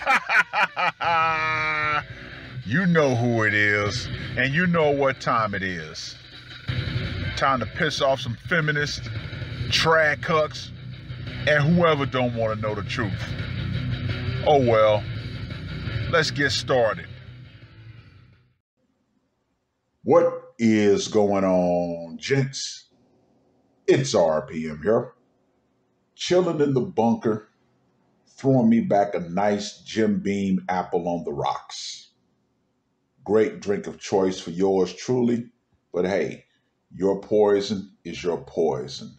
You know who it is, and you know what time it is. Time to piss off some feminists, trad cucks, and whoever don't want to know the truth. Oh well, let's get started. What is going on, gents? It's RPM here, chilling in the bunker, throwing me back a nice Jim Beam apple on the rocks. Great drink of choice for yours truly, but hey, your poison is your poison.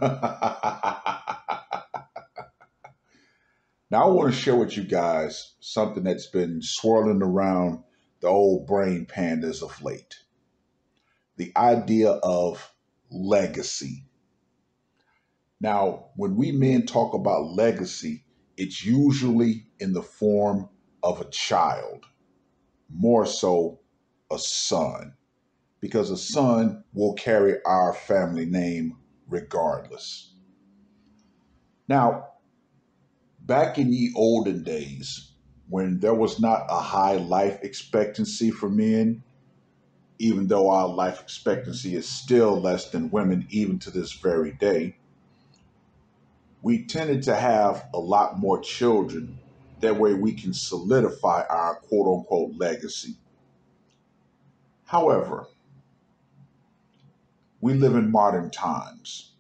Now, I want to share with you guys something that's been swirling around the old brain pandas of late. The idea of legacy. Now, when we men talk about legacy, it's usually in the form of a child, more so a son, because a son will carry our family name regardless. Now, back in ye olden days, when there was not a high life expectancy for men, even though our life expectancy is still less than women, even to this very day, we tended to have a lot more children. That way we can solidify our quote unquote legacy. However, we live in modern times,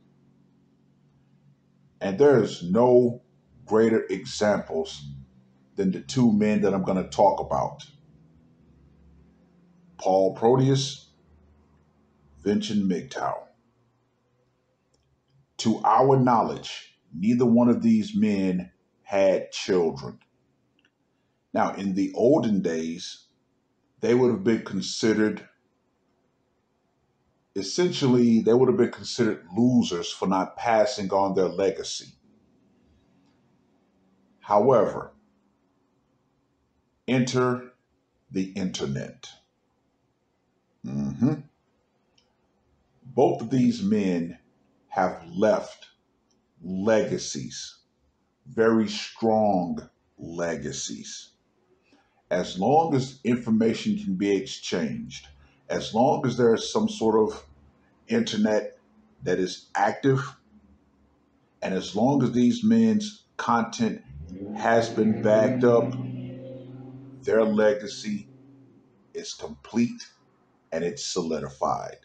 and there's no greater examples than the two men that I'm going to talk about: Paul Proteus, Vincent MGTOW. To our knowledge, neither one of these men had children. Now, in the olden days, they would have been considered, essentially, they would have been considered losers for not passing on their legacy. However, enter the internet. Mhm. Both of these men have left legacies, very strong legacies. As long as information can be exchanged, as long as there is some sort of internet that is active, and as long as these men's content has been backed up, their legacy is complete and it's solidified.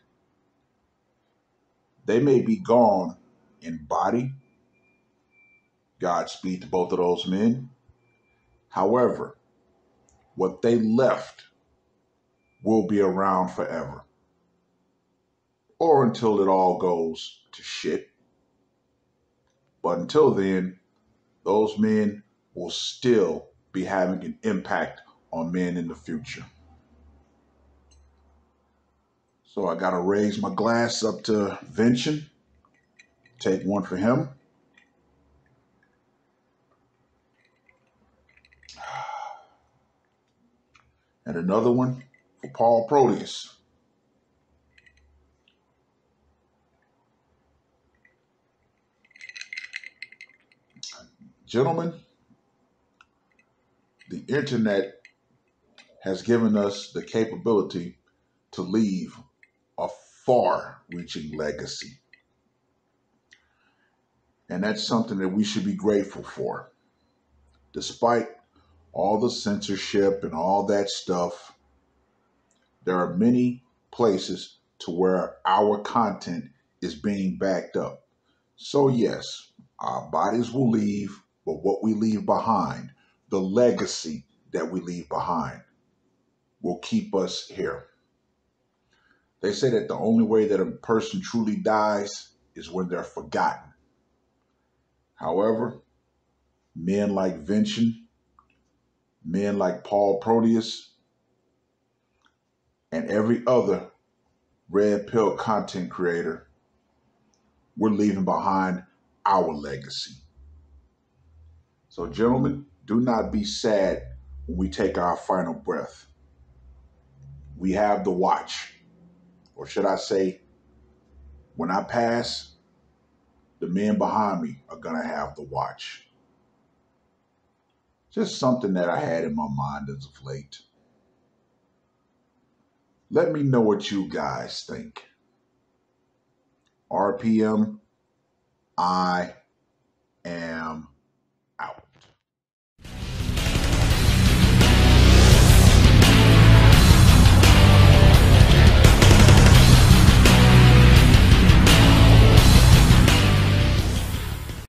They may be gone in body. Godspeed to both of those men. However, what they left will be around forever, or until it all goes to shit. But until then, those men will still be having an impact on men in the future. So I got to raise my glass up to Vincent, take one for him. And another one for Paul Proteus. Gentlemen, the internet has given us the capability to leave a far reaching legacy. And that's something that we should be grateful for. Despite all the censorship and all that stuff, there are many places to where our content is being backed up. So yes, our bodies will leave, but what we leave behind, the legacy that we leave behind, will keep us here. They say that the only way that a person truly dies is when they're forgotten. However, men like Vincent, men like Paul Proteus, and every other red pill content creator, we're leaving behind our legacy. So, gentlemen, do not be sad when we take our final breath. We have the watch, or should I say, when I pass, the men behind me are going to have the watch. Just something that I had in my mind as of late. Let me know what you guys think. RPM, I